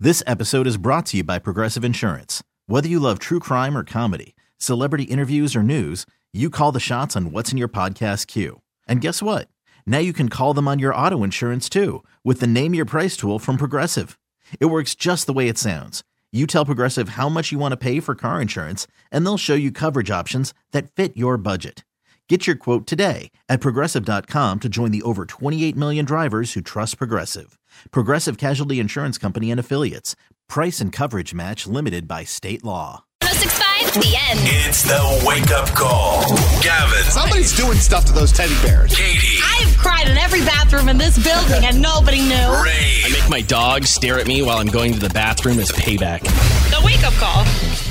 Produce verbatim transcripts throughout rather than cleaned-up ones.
This episode is brought to you by Progressive Insurance. Whether you love true crime or comedy, celebrity interviews or news, you call the shots on what's in your podcast queue. And guess what? Now you can call them on your auto insurance too with the Name Your Price tool from Progressive. It works just the way it sounds. You tell Progressive how much you want to pay for car insurance, and they'll show you coverage options that fit your budget. Get your quote today at Progressive dot com to join the over twenty-eight million drivers who trust Progressive. Progressive Casualty Insurance Company and Affiliates. Price and coverage match limited by state law. one oh six point five, The End. It's the wake-up call. Gavin. Somebody's doing stuff to those teddy bears. Katie. I've cried in every bathroom in this building and nobody knew. Ray. I make my dog stare at me while I'm going to the bathroom as payback. The wake-up call.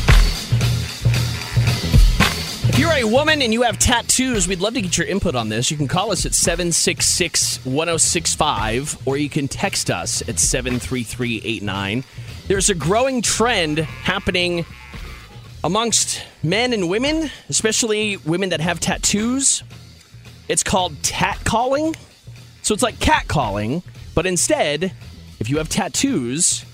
If you're a woman and you have tattoos, we'd love to get your input on this. You can call us at seven six six, one oh six five, or you can text us at seven three three eight nine. There's a growing trend happening amongst men and women, especially women that have tattoos. It's called tat calling. So it's like cat calling, but instead, if you have tattoos,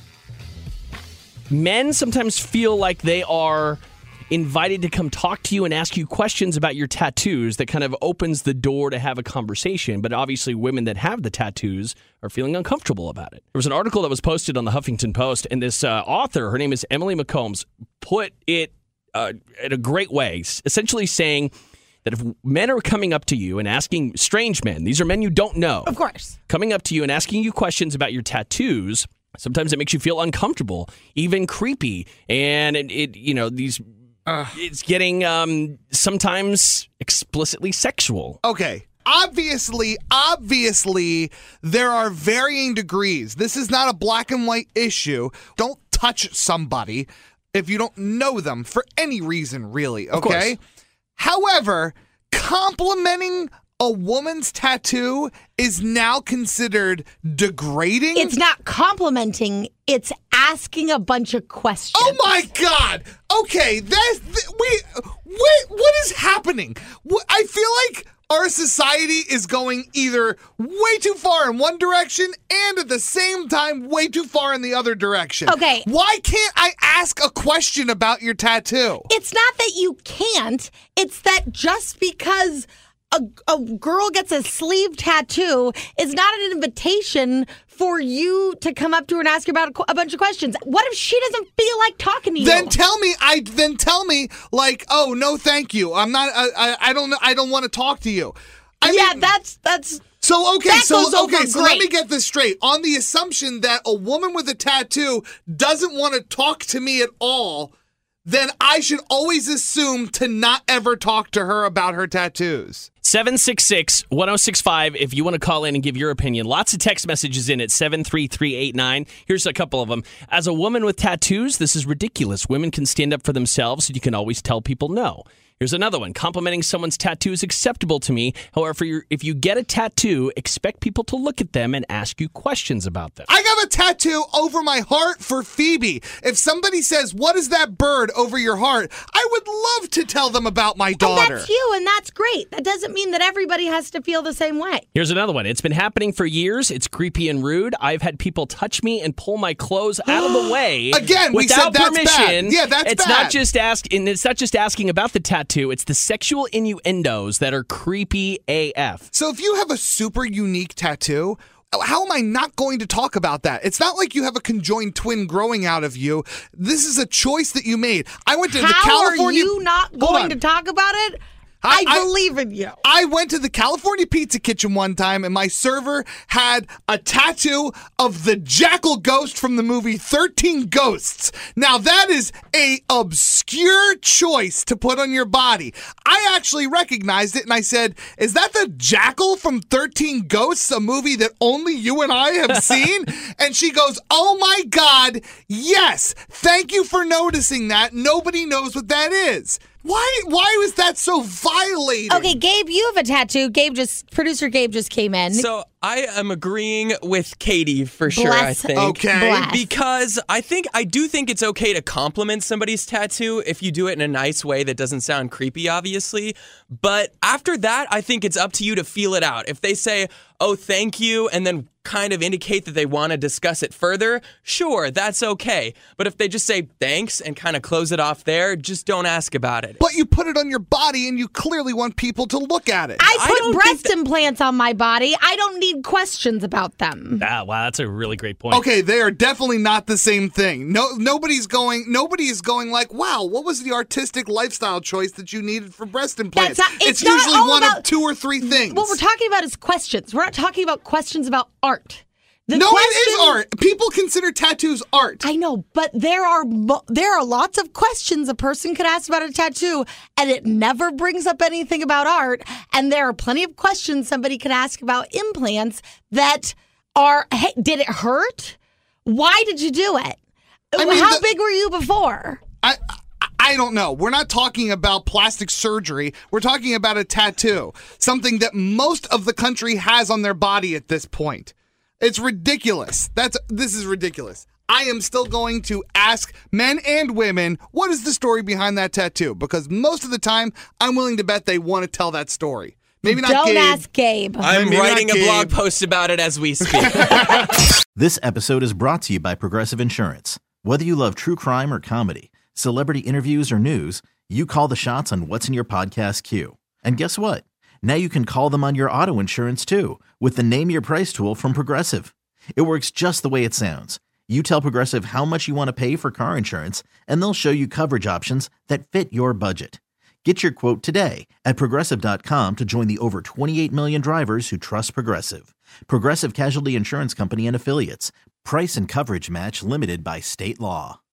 men sometimes feel like they are invited to come talk to you and ask you questions about your tattoos. That kind of opens the door to have a conversation. But obviously, women that have the tattoos are feeling uncomfortable about it. There was an article that was posted on the Huffington Post, and this uh, author, her name is Emily McCombs, put it uh, in a great way, essentially saying that if men are coming up to you and asking, strange men, these are men you don't know, Of course. coming up to you and asking you questions about your tattoos, sometimes it makes you feel uncomfortable, even creepy, and it, it you know, these... Uh, it's getting um, sometimes explicitly sexual. Okay. Obviously, obviously, there are varying degrees. This is not a black and white issue. Don't touch somebody if you don't know them for any reason, really, okay? However, complimenting a woman's tattoo is now considered degrading. It's not complimenting, it's asking a bunch of questions. Oh my God! Okay, that's th- we. Wait, what is happening? Wh- I feel like our society is going either way too far in one direction and at the same time way too far in the other direction. Okay. Why can't I ask a question about your tattoo? It's not that you can't, it's that just because a, a girl gets a sleeve tattoo is not an invitation for you to come up to her and ask her about a, qu- a bunch of questions. What if she doesn't feel like talking to you? Then tell me. I then tell me like, oh no, thank you. I'm not. I I, I don't. I don't want to talk to you. I yeah, mean, that's that's. So okay, That so goes over okay, so let great. me get this straight. On the assumption that a woman with a tattoo doesn't want to talk to me at all, then I should always assume to not ever talk to her about her tattoos. seven six six, one oh six five if you want to call in and give your opinion. Lots of text messages in at seven three three eight nine. Here's a couple of them. As a woman with tattoos, this is ridiculous. Women can stand up for themselves, and you can always tell people no. Here's another one. Complimenting someone's tattoo is acceptable to me. However, you're, if you get a tattoo, expect people to look at them and ask you questions about them. I got a tattoo over my heart for Phoebe. If somebody says, "What is that bird over your heart?" I would love to tell them about my daughter. And that's you, and that's great. That doesn't mean that everybody has to feel the same way. Here's another one. It's been happening for years. It's creepy and rude. I've had people touch me and pull my clothes out of the way. Again, we without said that's permission. bad. Yeah, that's it's bad. Not just ask, and it's not just asking about the tattoo. It's the sexual innuendos that are creepy A F. So if you have a super unique tattoo, how am I not going to talk about that? It's not like you have a conjoined twin growing out of you. This is a choice that you made. I went to How the California. are you not Hold going on. to talk about it? I- I, I- believe in you. I went to the California Pizza Kitchen one time, and my server had a tattoo of the jackal ghost from the movie thirteen Ghosts. Now, that is a obscure choice to put on your body. I actually recognized it, and I said, is that the jackal from thirteen Ghosts, a movie that only you and I have seen? And she goes, oh my God, yes. Thank you for noticing that. Nobody knows what that is. Why Why was that so violating? Okay, Gabe, you have a tattoo. Gabe just, producer Gabe just came in. So I am agreeing with Katie for sure, I Bless. think. Okay. Bless. Because I think, I do think it's okay to compliment somebody's tattoo if you do it in a nice way that doesn't sound creepy, obviously. But after that, I think it's up to you to feel it out. If they say, oh, thank you, and then kind of indicate that they want to discuss it further, sure, that's okay. But if they just say thanks and kind of close it off there, just don't ask about it. But you put it on your body and you clearly want people to look at it. I I put don't breast think that- implants on my body. I don't need questions about them. Ah, wow, that's a really great point. Okay, they are definitely not the same thing. No, nobody's going. Nobody is going like, "Wow, what was the artistic lifestyle choice that you needed for breast implants?" That's not- it's it's not usually all one about- of two or three things. What we're talking about is questions. We're not talking about questions about art. The no, question- it is art. People consider tattoos art. I know, but there are mo- there are lots of questions a person could ask about a tattoo, and it never brings up anything about art. And there are plenty of questions somebody could ask about implants that are, hey, did it hurt? Why did you do it? I mean, How the- big were you before? I, I I don't know. We're not talking about plastic surgery. We're talking about a tattoo, something that most of the country has on their body at this point. It's ridiculous. That's this is ridiculous. I am still going to ask men and women, what is the story behind that tattoo? Because most of the time, I'm willing to bet they want to tell that story. Maybe not Don't Gabe. ask Gabe. I'm Maybe not writing a blog Gabe. post about it as we speak. This episode is brought to you by Progressive Insurance. Whether you love true crime or comedy, celebrity interviews or news, you call the shots on what's in your podcast queue. And guess what? Now you can call them on your auto insurance too with the Name Your Price tool from Progressive. It works just the way it sounds. You tell Progressive how much you want to pay for car insurance, and they'll show you coverage options that fit your budget. Get your quote today at Progressive dot com to join the over twenty-eight million drivers who trust Progressive. Progressive Casualty Insurance Company and Affiliates. Price and coverage match limited by state law.